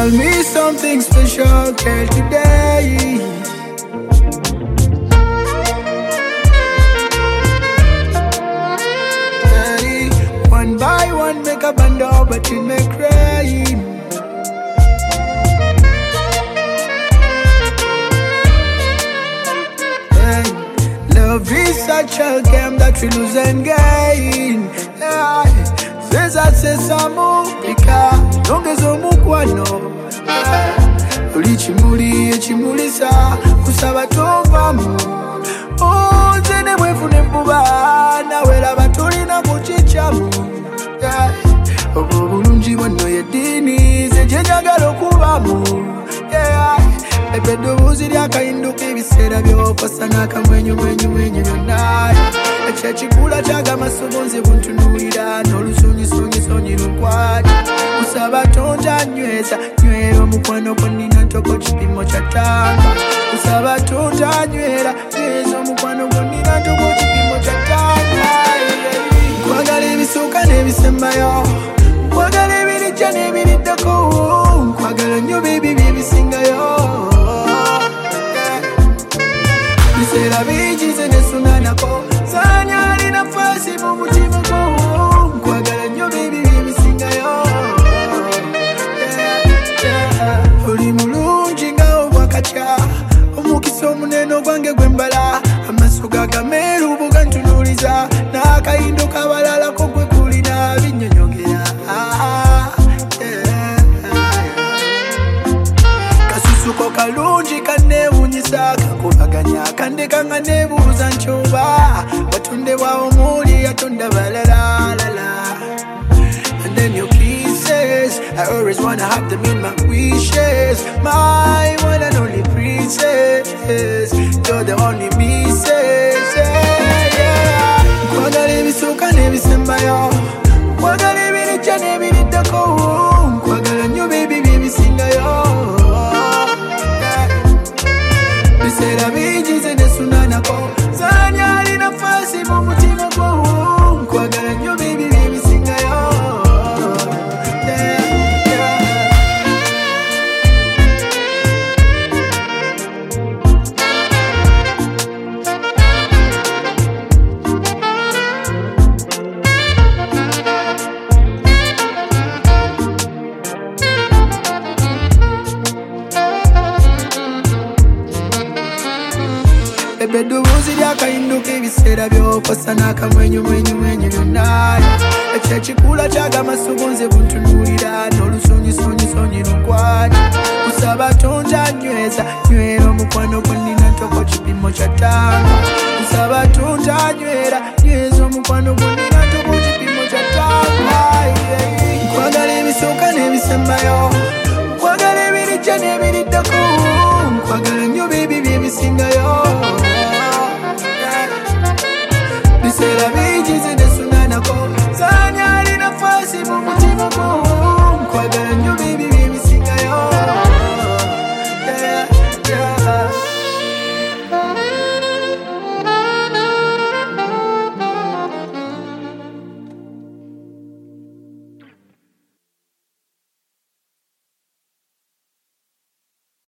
Tell me something special, girl, today. Hey, one by one, make a bundle, but it may cry. Love is such a game that we lose and gain. Seza sesa mupika Nongezo mukwano Uli chimuli echimulisa Kusaba tovamu Zene mwefune mbuba Nawela batuli na kuchichamu Obulungi wano yedini Zejenjagalo kubamu Pepe dobuzi lyakainduka ebiseera by'okosa kamwenyu byonna ekyekikula kyaga amasobonze buntunuulira n'olusunyi lunkwata kusaba tonja nyweza nywera omukwano gwonnina ntoko kipimo kya ttamba kusaba tonja nyweza omukwano gwonnina ntoko kipimo kya ttamba nkwagala ebisooka n'ebisembayo nkwagala ebirijja n'ebiriddako nkwagala nnyo bibi byebisingayo biseera bigize nesunanako zanyali nafasi mu mutima gwo nkwagala nnyo bibi byebisingayo oli mulungi nga obwakatya omukisa omunene ogwange gwembala amaaso gagameeru bugantunuuliza n'akayindo kabalalako gwe kulina binnyonyogera kasusuko kalungi kanneewunyisa kakubaganya kandeka nga neebuuza nkyuba watondebwawo muli yatonda balalala and then your kisses I always wanna have them in my wishes my one and only princess you're the only misses nkwagala ebisooka n'ebisembayo nkwagala ebirijja n'ebiriddako nkwagala nnyo bibi byebisingayo biseera bigize nesunanako zanyali nafasi mu mutima gwo nkwagala nnyo bibi byebisingayo Ebedubuzi lyakainduka ebiseera by'okosa n'akamwenyu byonna ekyekikula kyaga amasobonze buntunuulira n'olusunyi lunkwata kusaba tonja nyweza nywera omukwano gwonnina ntoko kipimo kya ttamba kusaba tonja nyweza omukwano gwonnina ntoko kipimo kya ttamba nkwagala ebisooka n'ebisembayo nkwagala ebirijja n'ebiriddako nkwagala nnyo bibi byebisingayo